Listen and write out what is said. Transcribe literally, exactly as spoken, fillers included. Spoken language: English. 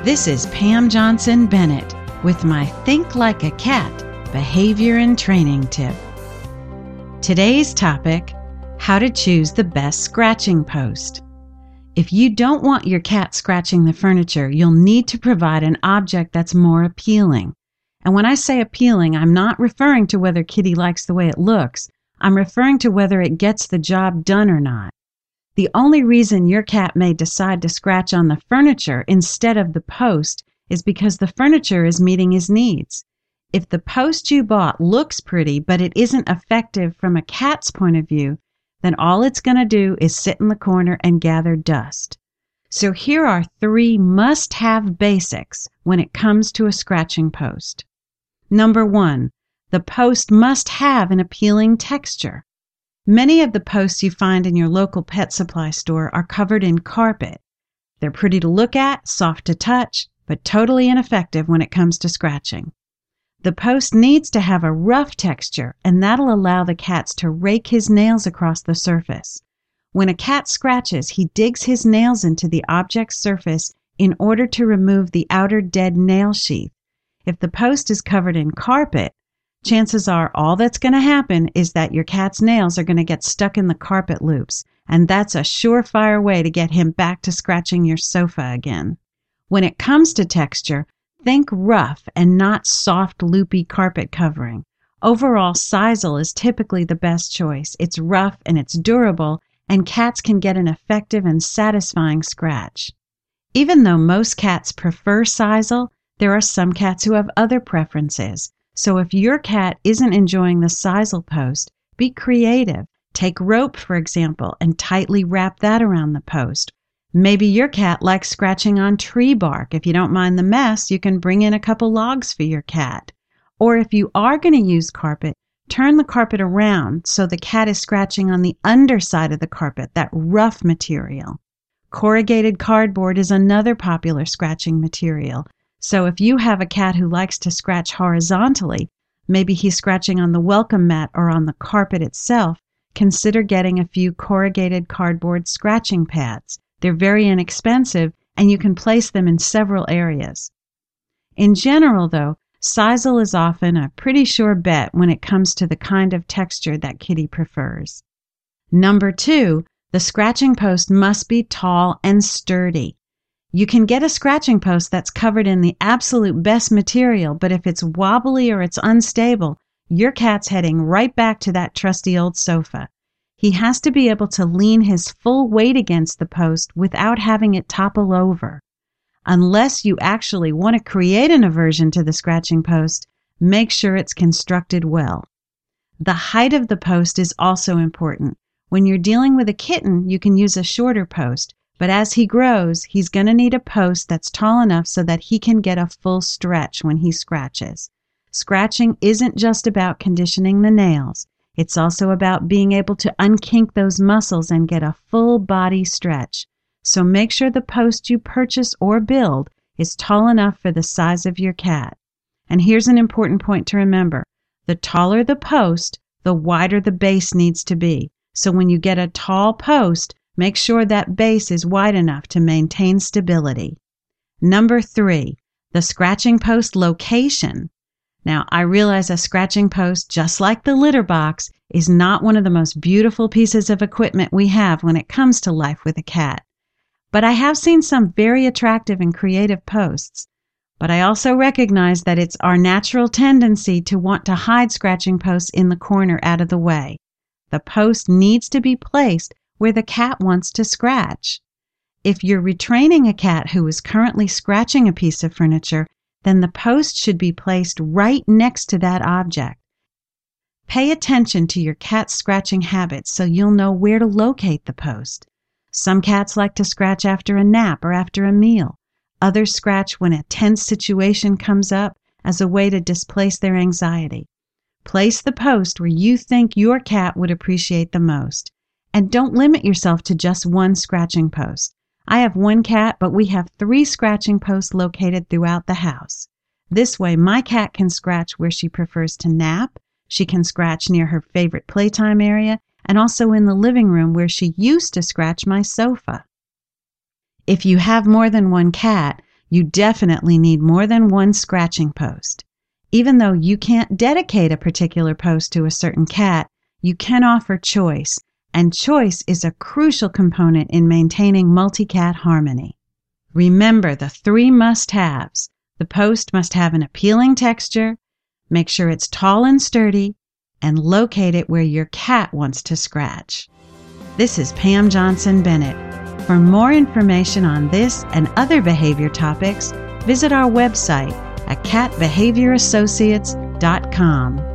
This is Pam Johnson Bennett with my Think Like a Cat behavior and training tip. Today's topic, how to choose the best scratching post. If you don't want your cat scratching the furniture, you'll need to provide an object that's more appealing. And when I say appealing, I'm not referring to whether Kitty likes the way it looks. I'm referring to whether it gets the job done or not. The only reason your cat may decide to scratch on the furniture instead of the post is because the furniture is meeting his needs. If the post you bought looks pretty, but it isn't effective from a cat's point of view, then all it's going to do is sit in the corner and gather dust. So here are three must-have basics when it comes to a scratching post. Number one, the post must have an appealing texture. Many of the posts you find in your local pet supply store are covered in carpet. They're pretty to look at, soft to touch, but totally ineffective when it comes to scratching. The post needs to have a rough texture, and that'll allow the cats to rake his nails across the surface. When a cat scratches, he digs his nails into the object's surface in order to remove the outer dead nail sheath. If the post is covered in carpet, chances are all that's going to happen is that your cat's nails are going to get stuck in the carpet loops, and that's a surefire way to get him back to scratching your sofa again. When it comes to texture, think rough and not soft, loopy carpet covering. Overall, Sisal is typically the best choice. It's rough and it's durable, and cats can get an effective and satisfying scratch. Even though most cats prefer Sisal, there are some cats who have other preferences. So if your cat isn't enjoying the Sisal post, be creative. Take rope, for example, and tightly wrap that around the post. Maybe your cat likes scratching on tree bark. If you don't mind the mess, you can bring in a couple logs for your cat. Or if you are going to use carpet, turn the carpet around so the cat is scratching on the underside of the carpet, that rough material. Corrugated cardboard is another popular scratching material. So if you have a cat who likes to scratch horizontally, maybe he's scratching on the welcome mat or on the carpet itself, consider getting a few corrugated cardboard scratching pads. They're very inexpensive, and you can place them in several areas. In general, though, Sisal is often a pretty sure bet when it comes to the kind of texture that Kitty prefers. Number two, the scratching post must be tall and sturdy. You can get a scratching post that's covered in the absolute best material, but if it's wobbly or it's unstable, your cat's heading right back to that trusty old sofa. He has to be able to lean his full weight against the post without having it topple over. Unless you actually want to create an aversion to the scratching post, make sure it's constructed well. The height of the post is also important. When you're dealing with a kitten, you can use a shorter post. But as he grows, he's going to need a post that's tall enough so that he can get a full stretch when he scratches. Scratching isn't just about conditioning the nails. It's also about being able to unkink those muscles and get a full body stretch. So make sure the post you purchase or build is tall enough for the size of your cat. And here's an important point to remember. The taller the post, the wider the base needs to be. So when you get a tall post, make sure that base is wide enough to maintain stability. Number three, the scratching post location. Now, I realize a scratching post, just like the litter box, is not one of the most beautiful pieces of equipment we have when it comes to life with a cat. But I have seen some very attractive and creative posts. But I also recognize that it's our natural tendency to want to hide scratching posts in the corner out of the way. The post needs to be placed where the cat wants to scratch. If you're retraining a cat who is currently scratching a piece of furniture, then the post should be placed right next to that object. Pay attention to your cat's scratching habits so you'll know where to locate the post. Some cats like to scratch after a nap or after a meal. Others scratch when a tense situation comes up as a way to displace their anxiety. Place the post where you think your cat would appreciate the most. And don't limit yourself to just one scratching post. I have one cat, but we have three scratching posts located throughout the house. This way, my cat can scratch where she prefers to nap, she can scratch near her favorite playtime area, and also in the living room where she used to scratch my sofa. If you have more than one cat, You definitely need more than one scratching post. Even though you can't dedicate a particular post to a certain cat, you can offer choice, and choice is a crucial component in maintaining multi-cat harmony. Remember the three must-haves. The post must have an appealing texture, make sure it's tall and sturdy, and locate it where your cat wants to scratch. This is Pam Johnson Bennett. For more information on this and other behavior topics, visit our website at cat behavior associates dot com.